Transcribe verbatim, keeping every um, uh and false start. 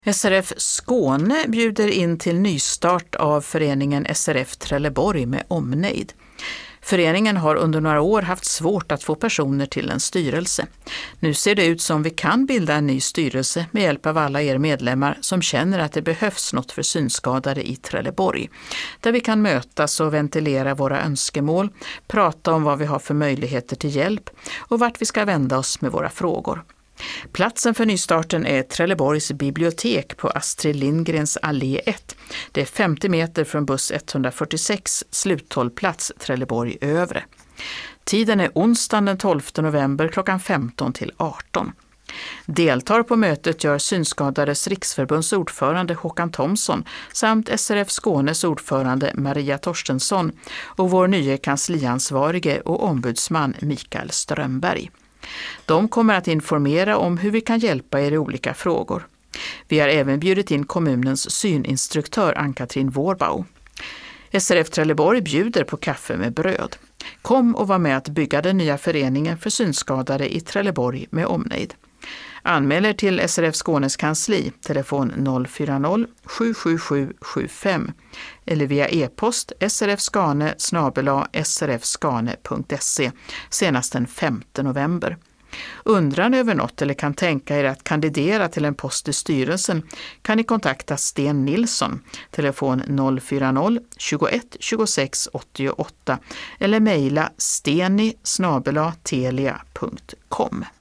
S R F Skåne bjuder in till nystart av föreningen S R F Trelleborg med omnejd. Föreningen har under några år haft svårt att få personer till en styrelse. Nu ser det ut som vi kan bilda en ny styrelse med hjälp av alla er medlemmar som känner att det behövs något för synskadade i Trelleborg. Där vi kan mötas och ventilera våra önskemål, prata om vad vi har för möjligheter till hjälp och vart vi ska vända oss med våra frågor. Platsen för nystarten är Trelleborgs bibliotek på Astrid Lindgrens allé ett. Det är femtio meter från buss etthundrafyrtiosex, sluthållplats Trelleborg Övre. Tiden är onsdagen den tolfte november klockan femton till arton. Deltar på mötet gör Synskadades riksförbunds ordförande Håkan Thomsson samt S R F Skånes ordförande Maria Torstensson och vår nya kansliansvarige och ombudsman Mikael Strömberg. De kommer att informera om hur vi kan hjälpa er i olika frågor. Vi har även bjudit in kommunens syninstruktör Ann-Katrin Vårbau. S R F Trelleborg bjuder på kaffe med bröd. Kom och var med att bygga den nya föreningen för synskadade i Trelleborg med omnejd. Anmäl er till S R F Skånes kansli, telefon noll fyra noll sju sju sju sju fem eller via e-post srfskane snabel-a srfskane punkt se senast den femte november. Undran över något eller kan tänka er att kandidera till en post i styrelsen kan ni kontakta Sten Nilsson, telefon noll fyra noll tjugoett tjugosex åttioåtta eller mejla steni snabel-a telia punkt com.